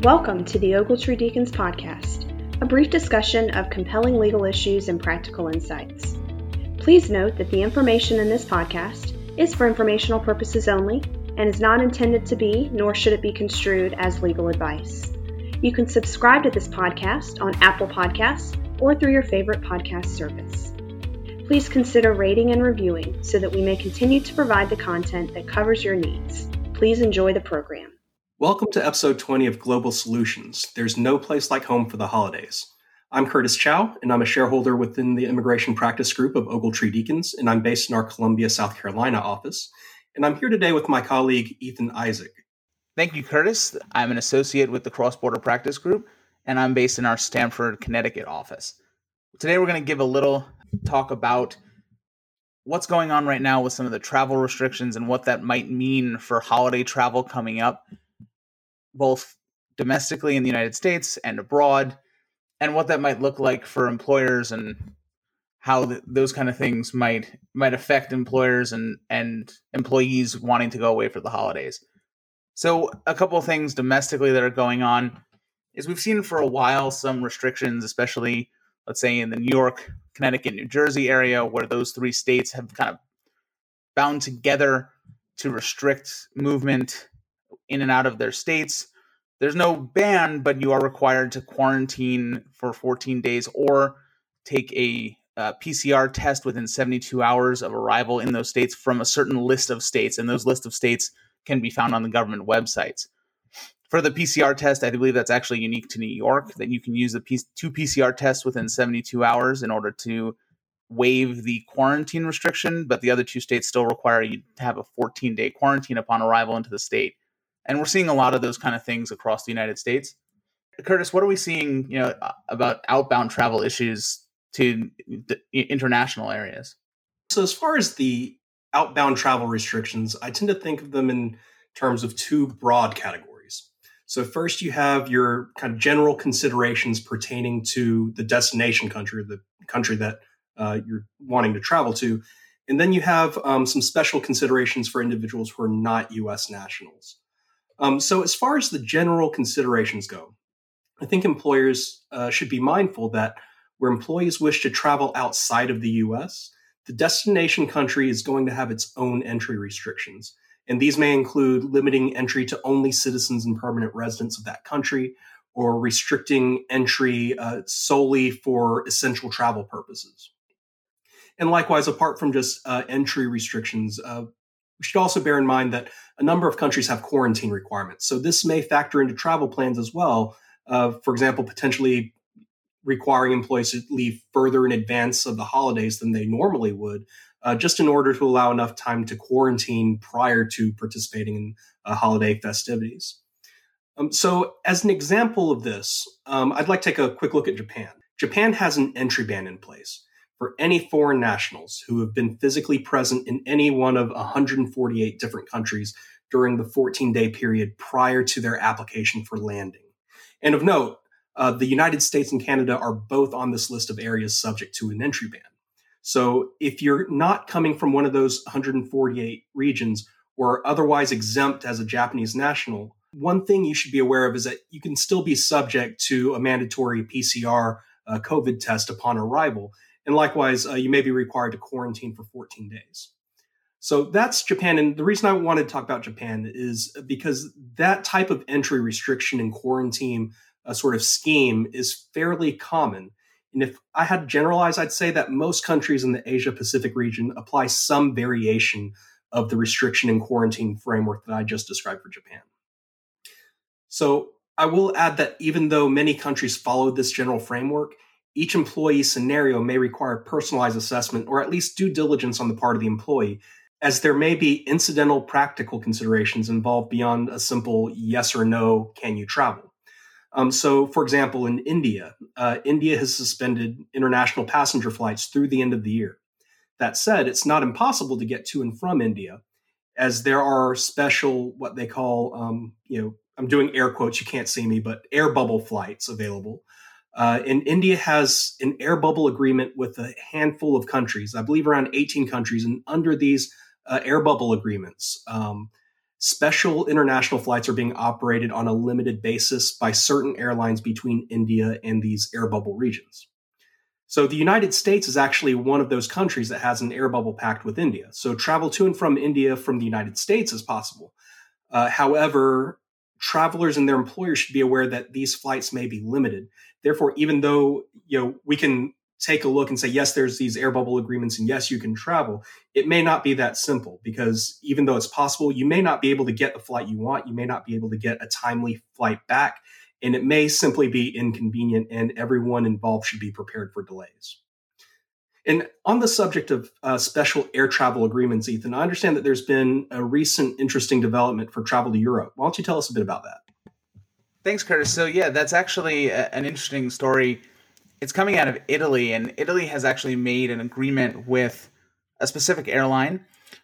Welcome to the Ogletree Deacons Podcast, a brief discussion of compelling legal issues and practical insights. Please note that the information in this podcast is for informational purposes only and is not intended to be, nor should it be construed as legal advice. You can subscribe to this podcast on Apple Podcasts or through your favorite podcast service. Please consider rating and reviewing so that we may continue to provide the content that covers your needs. Please enjoy the program. Welcome to episode 20 of Global Solutions. There's no place like home for the holidays. I'm Curtis Chow, and I'm a shareholder within the immigration practice group of Ogletree Deacons, and I'm based in our Columbia, South Carolina office. And I'm here today with my colleague, Ethan Isaac. Thank you, Curtis. I'm an associate with the Cross-Border Practice Group, and I'm based in our Stamford, Connecticut office. Today, we're going to give a little talk about what's going on right now with some of the travel restrictions and what that might mean for holiday travel coming up, both domestically in the United States and abroad, and what that might look like for employers and how those kind of things might affect employers and employees wanting to go away for the holidays. So a couple of things domestically that are going on is we've seen for a while some restrictions, especially, let's say, in the New York, Connecticut, New Jersey area, where those three states have kind of bound together to restrict movement in and out of their states. There's no ban, but you are required to quarantine for 14 days or take a PCR test within 72 hours of arrival in those states from a certain list of states, and those list of states can be found on the government websites. For the PCR test, I believe that's actually unique to New York, that you can use the two PCR tests within 72 hours in order to waive the quarantine restriction, but the other two states still require you to have a 14-day quarantine upon arrival into the state. And we're seeing a lot of those kind of things across the United States. Curtis, what are we seeing, about outbound travel issues to the international areas? So as far as the outbound travel restrictions, I tend to think of them in terms of two broad categories. So first, you have your kind of general considerations pertaining to the destination country, or the country that you're wanting to travel to. And then you have some special considerations for individuals who are not U.S. nationals. So as far as the general considerations go, I think employers should be mindful that where employees wish to travel outside of the U.S., the destination country is going to have its own entry restrictions. And these may include limiting entry to only citizens and permanent residents of that country, or restricting entry solely for essential travel purposes. And likewise, apart from just entry restrictions, we should also bear in mind that a number of countries have quarantine requirements. So this may factor into travel plans as well. For example, potentially requiring employees to leave further in advance of the holidays than they normally would, just in order to allow enough time to quarantine prior to participating in holiday festivities. So as an example of this, I'd like to take a quick look at Japan. Japan has an entry ban in place for any foreign nationals who have been physically present in any one of 148 different countries during the 14-day period prior to their application for landing. And of note, the United States and Canada are both on this list of areas subject to an entry ban. So if you're not coming from one of those 148 regions or otherwise exempt as a Japanese national, one thing you should be aware of is that you can still be subject to a mandatory PCR COVID test upon arrival. And likewise, you may be required to quarantine for 14 days. So that's Japan. And the reason I wanted to talk about Japan is because that type of entry restriction and quarantine sort of scheme is fairly common. And if I had to generalize, I'd say that most countries in the Asia Pacific region apply some variation of the restriction and quarantine framework that I just described for Japan. So I will add that even though many countries follow this general framework, each employee scenario may require personalized assessment or at least due diligence on the part of the employee, as there may be incidental practical considerations involved beyond a simple yes or no, can you travel? So, for example, in India, India has suspended international passenger flights through the end of the year. That said, it's not impossible to get to and from India, as there are special, what they call, I'm doing air quotes, you can't see me, but air bubble flights available. And India has an air bubble agreement with a handful of countries, I believe around 18 countries, and under these air bubble agreements, special international flights are being operated on a limited basis by certain airlines between India and these air bubble regions. So the United States is actually one of those countries that has an air bubble pact with India. So travel to and from India from the United States is possible. However, travelers and their employers should be aware that these flights may be limited. Therefore, even though we can take a look and say, yes, there's these air bubble agreements and yes, you can travel, it may not be that simple, because even though it's possible, you may not be able to get the flight you want. You may not be able to get a timely flight back, and it may simply be inconvenient, and everyone involved should be prepared for delays. And on the subject of special air travel agreements, Ethan, I understand that there's been a recent interesting development for travel to Europe. Why don't you tell us a bit about that? Thanks, Curtis. So yeah, that's actually an interesting story. It's coming out of Italy, and Italy has actually made an agreement with a specific airline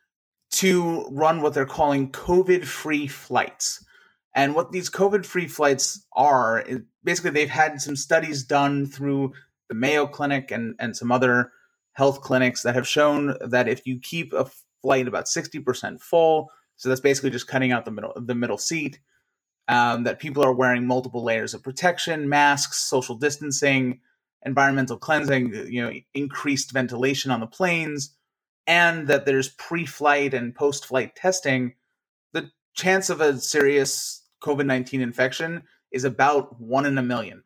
to run what they're calling COVID-free flights. And what these COVID-free flights are, is basically they've had some studies done through the Mayo Clinic and some other health clinics that have shown that if you keep a flight about 60% full, so that's basically just cutting out the middle seat, that people are wearing multiple layers of protection, masks, social distancing, environmental cleansing, increased ventilation on the planes, and that there's pre-flight and post-flight testing, the chance of a serious COVID-19 infection is about 1 in a million.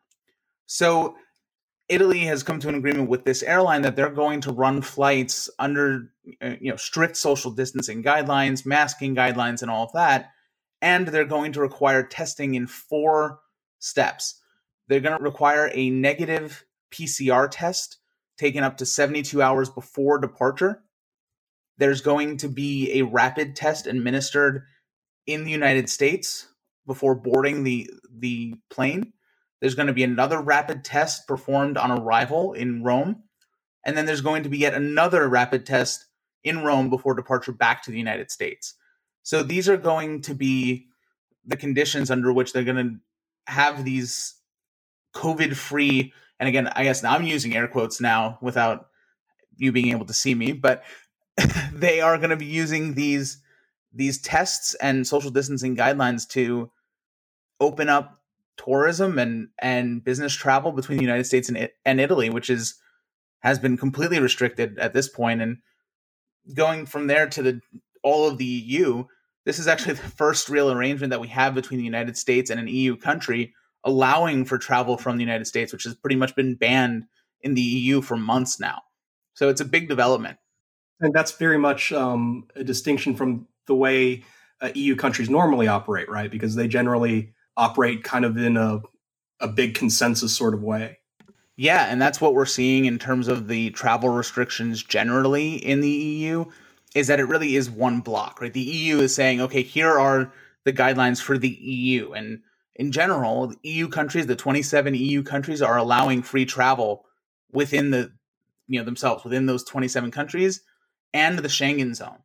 So Italy has come to an agreement with this airline that they're going to run flights under strict social distancing guidelines, masking guidelines, and all of that. And they're going to require testing in 4 steps. They're going to require a negative PCR test taken up to 72 hours before departure. There's going to be a rapid test administered in the United States before boarding the plane. There's going to be another rapid test performed on arrival in Rome. And then there's going to be yet another rapid test in Rome before departure back to the United States. So these are going to be the conditions under which they're going to have these COVID-free, and again, I guess I'm using air quotes now without you being able to see me, but they are going to be using these tests and social distancing guidelines to open up tourism and business travel between the United States and Italy, which has been completely restricted at this point. And going from there to all of the EU, this is actually the first real arrangement that we have between the United States and an EU country allowing for travel from the United States, which has pretty much been banned in the EU for months now. So it's a big development. And that's very much a distinction from the way EU countries normally operate, right? Because they generally operate kind of in a big consensus sort of way. Yeah, and that's what we're seeing in terms of the travel restrictions generally in the EU, is that it really is one block, right? The EU is saying, okay, here are the guidelines for the EU. And in general, the EU countries, the 27 EU countries, are allowing free travel within themselves, within those 27 countries and the Schengen zone.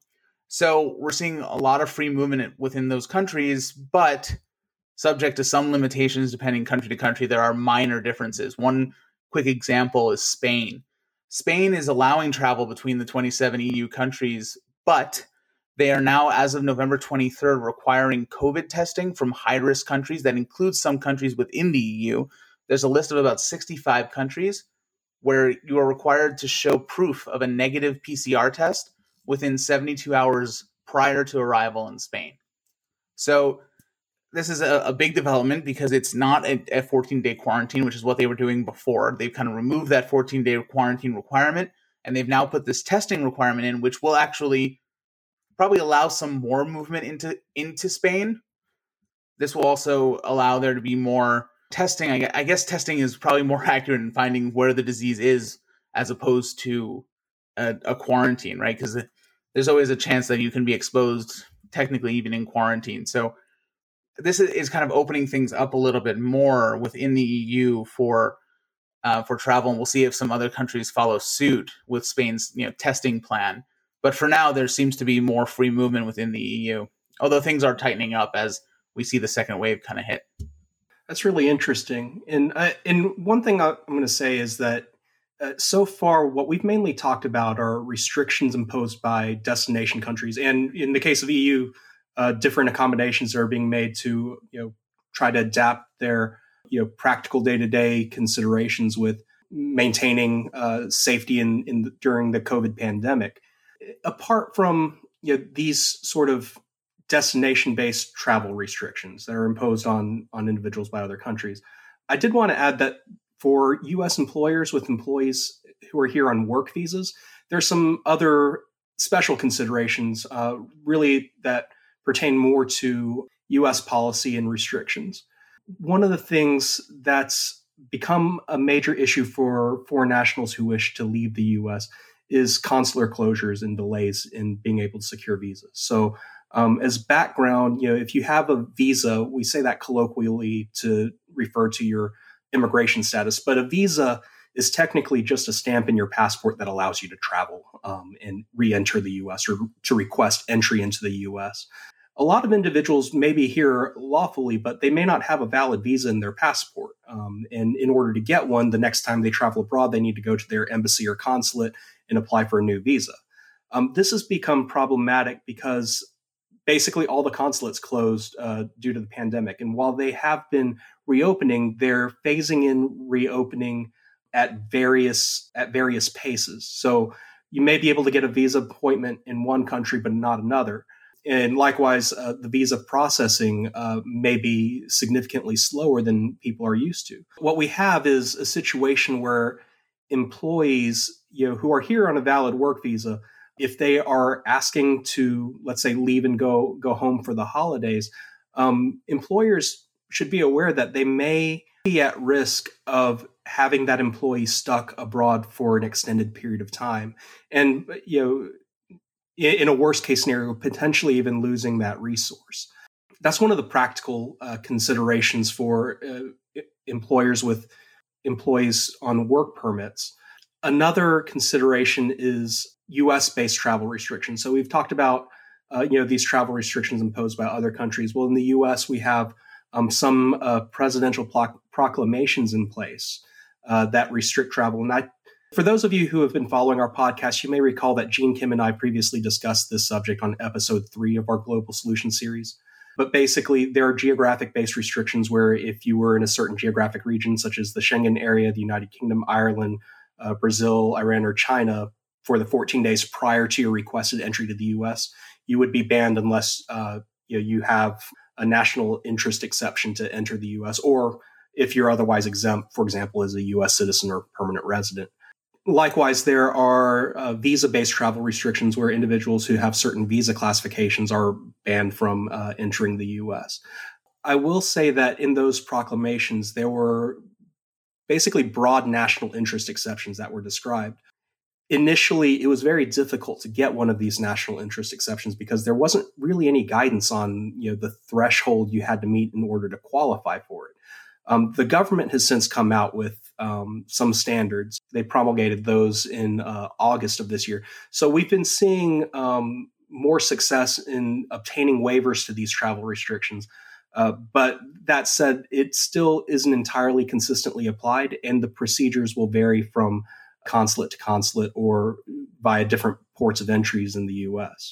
So we're seeing a lot of free movement within those countries, but subject to some limitations depending country to country. There are minor differences. One quick example is Spain. Spain is allowing travel between the 27 EU countries, but they are now, as of November 23rd, requiring COVID testing from high-risk countries. That includes some countries within the EU. There's a list of about 65 countries where you are required to show proof of a negative PCR test within 72 hours prior to arrival in Spain. So this is a big development because it's not a 14-day quarantine, which is what they were doing before. They've kind of removed that 14-day quarantine requirement, and they've now put this testing requirement in, which will actually probably allow some more movement into Spain. This will also allow there to be more testing. I guess testing is probably more accurate in finding where the disease is as opposed to a quarantine, right? Because there's always a chance that you can be exposed technically even in quarantine. So this is kind of opening things up a little bit more within the EU for travel, and we'll see if some other countries follow suit with Spain's testing plan. But for now, there seems to be more free movement within the EU, although things are tightening up as we see the second wave kind of hit. That's really interesting. And one thing I'm going to say is that so far, what we've mainly talked about are restrictions imposed by destination countries. And in the case of EU, different accommodations that are being made to try to adapt their practical day-to-day considerations with maintaining safety during the COVID pandemic. Apart from these sort of destination-based travel restrictions that are imposed on individuals by other countries, I did want to add that for U.S. employers with employees who are here on work visas, there's some other special considerations really that pertain more to U.S. policy and restrictions. One of the things that's become a major issue for foreign nationals who wish to leave the U.S. is consular closures and delays in being able to secure visas. So as background, if you have a visa, we say that colloquially to refer to your immigration status, but a visa is technically just a stamp in your passport that allows you to travel and re-enter the U.S. or to request entry into the U.S. A lot of individuals may be here lawfully, but they may not have a valid visa in their passport. And in order to get one, the next time they travel abroad, they need to go to their embassy or consulate and apply for a new visa. This has become problematic because basically all the consulates closed due to the pandemic. And while they have been reopening, they're phasing in reopening at various paces. So you may be able to get a visa appointment in one country, but not another. And likewise, the visa processing may be significantly slower than people are used to. What we have is a situation where employees, who are here on a valid work visa, if they are asking to, let's say, leave and go home for the holidays, employers should be aware that they may be at risk of having that employee stuck abroad for an extended period of time. And, in a worst case scenario, potentially even losing that resource. That's one of the practical considerations for employers with employees on work permits. Another consideration is U.S.-based travel restrictions. So we've talked about these travel restrictions imposed by other countries. Well, in the U.S., we have some presidential proclamations in place that restrict travel. And for those of you who have been following our podcast, you may recall that Gene Kim and I previously discussed this subject on episode 3 of our Global Solution series. But basically, there are geographic-based restrictions where if you were in a certain geographic region, such as the Schengen area, the United Kingdom, Ireland, Brazil, Iran, or China, for the 14 days prior to your requested entry to the U.S., you would be banned unless you have a national interest exception to enter the U.S., or if you're otherwise exempt, for example, as a U.S. citizen or permanent resident. Likewise, there are visa-based travel restrictions where individuals who have certain visa classifications are banned from entering the U.S. I will say that in those proclamations, there were basically broad national interest exceptions that were described. Initially, it was very difficult to get one of these national interest exceptions because there wasn't really any guidance on the threshold you had to meet in order to qualify for it. The government has since come out with some standards. They promulgated those in August of this year. So we've been seeing more success in obtaining waivers to these travel restrictions. But that said, it still isn't entirely consistently applied, and the procedures will vary from consulate to consulate or via different ports of entries in the U.S.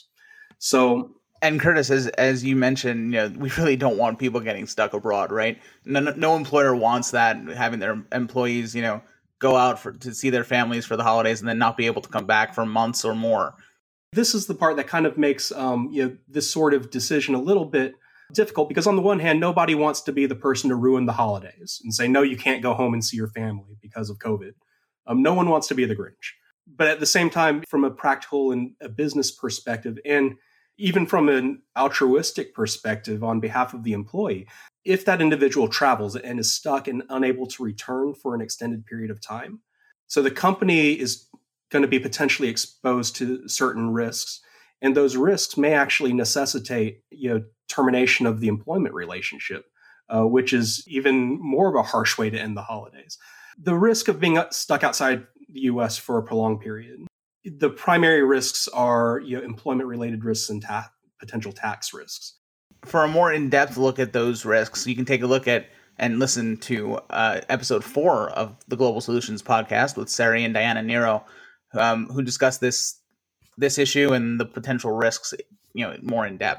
So, and Curtis, as you mentioned, we really don't want people getting stuck abroad, right? No employer wants that, having their employees, go out to see their families for the holidays and then not be able to come back for months or more. This is the part that kind of makes this sort of decision a little bit difficult, because on the one hand, nobody wants to be the person to ruin the holidays and say, no, you can't go home and see your family because of COVID. No one wants to be the Grinch. But at the same time, from a practical and a business perspective, and even from an altruistic perspective on behalf of the employee, if that individual travels and is stuck and unable to return for an extended period of time, so the company is going to be potentially exposed to certain risks, and those risks may actually necessitate termination of the employment relationship, which is even more of a harsh way to end the holidays. The risk of being stuck outside the U.S. for a prolonged period. The primary risks are employment-related risks and potential tax risks. For a more in-depth look at those risks, you can take a look at and listen to episode 4 of the Global Solutions podcast with Sari and Diana Nero, who discuss this issue and the potential risks more in depth.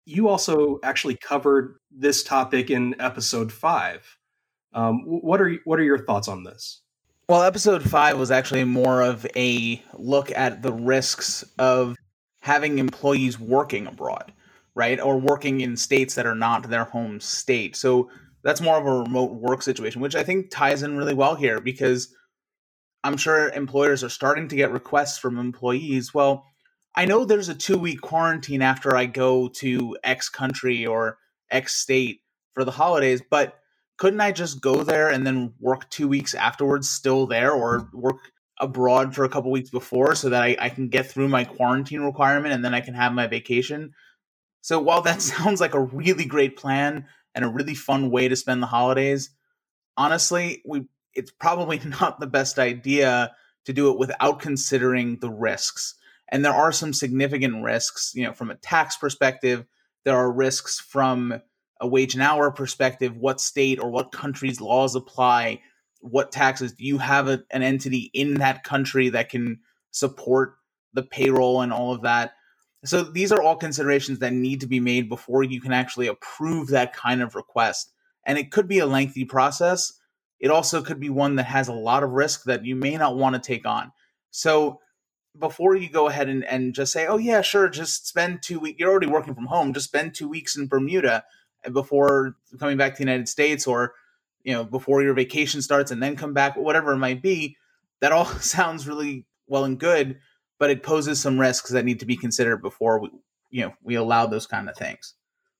You also actually covered this topic in episode 5. What are your thoughts on this? Well, episode 5 was actually more of a look at the risks of having employees working abroad, right? Or working in states that are not their home state. So that's more of a remote work situation, which I think ties in really well here because I'm sure employers are starting to get requests from employees. Well, I know there's a 2-week quarantine after I go to X country or X state for the holidays, but couldn't I just go there and then work 2 weeks afterwards still there, or work abroad for a couple weeks before so that I can get through my quarantine requirement and then I can have my vacation? So while that sounds like a really great plan and a really fun way to spend the holidays, honestly, it's probably not the best idea to do it without considering the risks. And there are some significant risks, from a tax perspective. There are risks from a wage and hour perspective. What state or what country's laws apply? What taxes? Do you have an entity in that country that can support the payroll and all of that? So these are all considerations that need to be made before you can actually approve that kind of request. And it could be a lengthy process. It also could be one that has a lot of risk that you may not want to take on. So before you go ahead and just say, oh yeah, sure, just spend 2 weeks, you're already working from home, just spend 2 weeks in Bermuda before coming back to the United States, or before your vacation starts and then come back, whatever it might be, that all sounds really well and good, but it poses some risks that need to be considered before we allow those kind of things.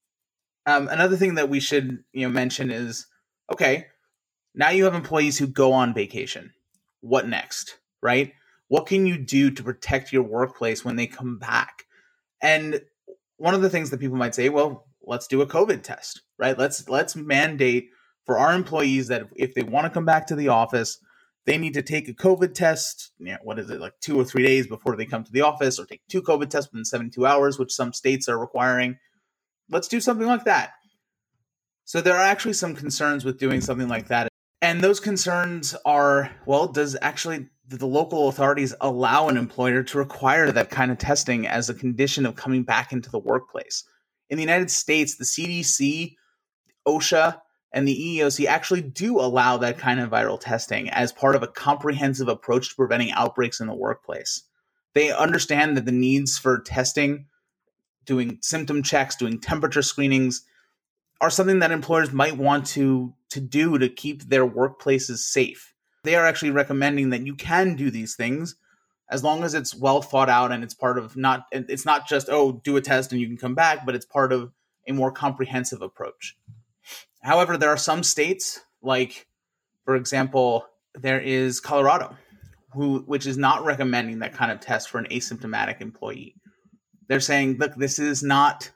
Another thing that we should mention is, okay, now you have employees who go on vacation. What next, right? What can you do to protect your workplace when they come back? And one of the things that people might say, well, let's do a COVID test, right? Let's mandate for our employees that if they want to come back to the office, they need to take a COVID test, what is it, like 2 or 3 days before they come to the office, or take 2 COVID tests within 72 hours, which some states are requiring. Let's do something like that. So there are actually some concerns with doing something like that. And those concerns are, well, does actually the local authorities allow an employer to require that kind of testing as a condition of coming back into the workplace? In the United States, the CDC, OSHA, and the EEOC actually do allow that kind of viral testing as part of a comprehensive approach to preventing outbreaks in the workplace. They understand that the needs for testing, doing symptom checks, doing temperature screenings, are something that employers might want to do to keep their workplaces safe. They are actually recommending that you can do these things as long as it's well thought out, and it's part of it's not just, oh, do a test and you can come back, but it's part of a more comprehensive approach. However, there are some states, like, for example, there is Colorado, which is not recommending that kind of test for an asymptomatic employee. They're saying, look, this is not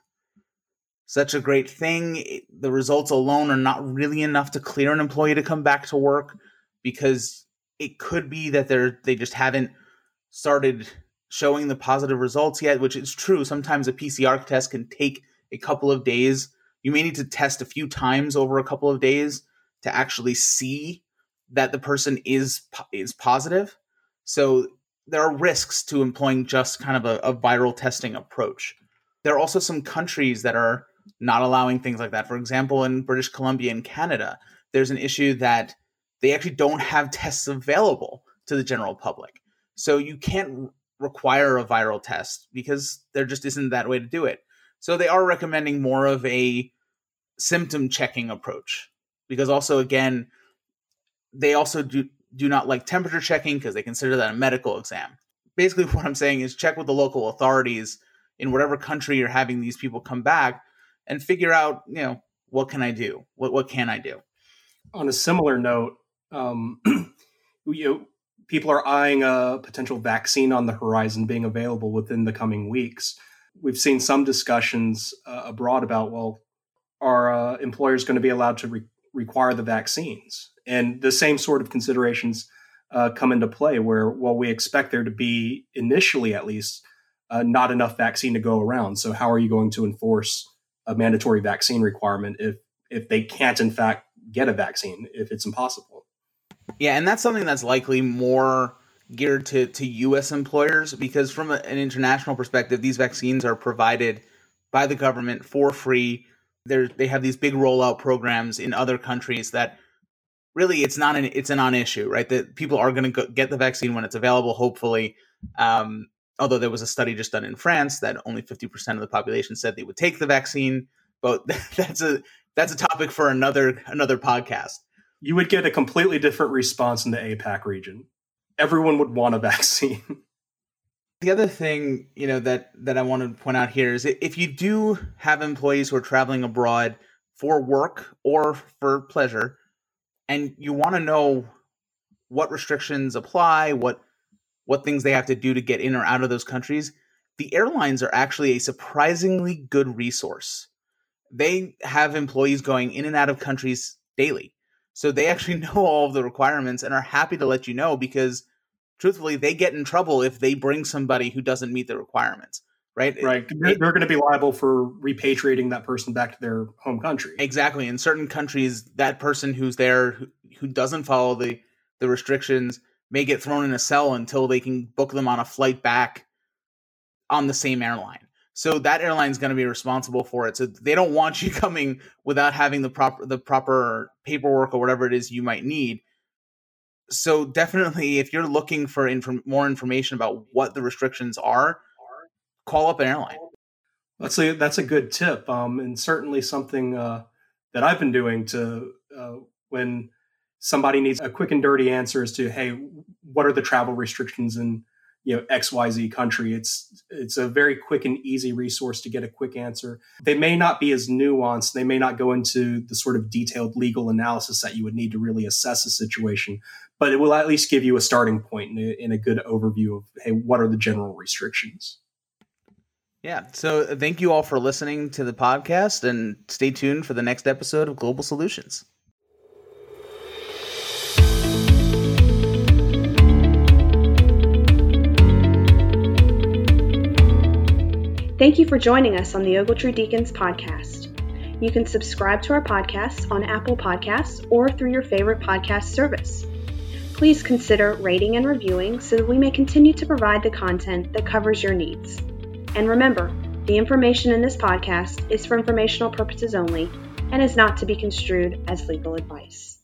such a great thing. The results alone are not really enough to clear an employee to come back to work, because it could be that they just haven't started showing the positive results yet, which is true. Sometimes a PCR test can take a couple of days. You may need to test a few times over a couple of days to actually see that the person is positive. So there are risks to employing just kind of a viral testing approach. There are also some countries that are not allowing things like that. For example, in British Columbia and Canada, there's an issue that they actually don't have tests available to the general public. So you can't require a viral test because there just isn't that way to do it. So they are recommending more of a symptom checking approach, because also, again, they also do not like temperature checking because they consider that a medical exam. Basically, what I'm saying is check with the local authorities in whatever country you're having these people come back and figure out, what can I do? What can I do? On a similar note, people are eyeing a potential vaccine on the horizon being available within the coming weeks. We've seen some discussions abroad about, well, are employers going to be allowed to require the vaccines? And the same sort of considerations come into play where, well, we expect there to be, initially at least, not enough vaccine to go around. So how are you going to enforce a mandatory vaccine requirement if they can't, in fact, get a vaccine, if it's impossible? Yeah, and that's something that's likely more geared to U.S. employers, because from an international perspective, these vaccines are provided by the government for free. They have these big rollout programs in other countries that really it's a non-issue, right? That people are going to get the vaccine when it's available, hopefully. Although there was a study just done in France that only 50% of the population said they would take the vaccine, but that's a topic for another podcast. You would get a completely different response in the APAC region. Everyone would want a vaccine. The other thing, that I want to point out here is if you do have employees who are traveling abroad for work or for pleasure, and you want to know what restrictions apply, what things they have to do to get in or out of those countries, the airlines are actually a surprisingly good resource. They have employees going in and out of countries daily. So they actually know all of the requirements and are happy to let you know, because truthfully, they get in trouble if they bring somebody who doesn't meet the requirements, right? Right. They're going to be liable for repatriating that person back to their home country. Exactly. In certain countries, that person who's there who doesn't follow the restrictions may get thrown in a cell until they can book them on a flight back on the same airline. So that airline's going to be responsible for it. So they don't want you coming without having the proper paperwork or whatever it is you might need. So definitely, if you're looking for more information about what the restrictions are, call up an airline. That's a good tip, and certainly something that I've been doing to when somebody needs a quick and dirty answer as to, hey, what are the travel restrictions in XYZ country? It's a very quick and easy resource to get a quick answer. They may not be as nuanced. They may not go into the sort of detailed legal analysis that you would need to really assess a situation, but it will at least give you a starting point and a good overview of, hey, what are the general restrictions? Yeah. So thank you all for listening to the podcast, and stay tuned for the next episode of Global Solutions. Thank you for joining us on the Ogletree Deacons podcast. You can subscribe to our podcast on Apple Podcasts or through your favorite podcast service. Please consider rating and reviewing so that we may continue to provide the content that covers your needs. And remember, the information in this podcast is for informational purposes only and is not to be construed as legal advice.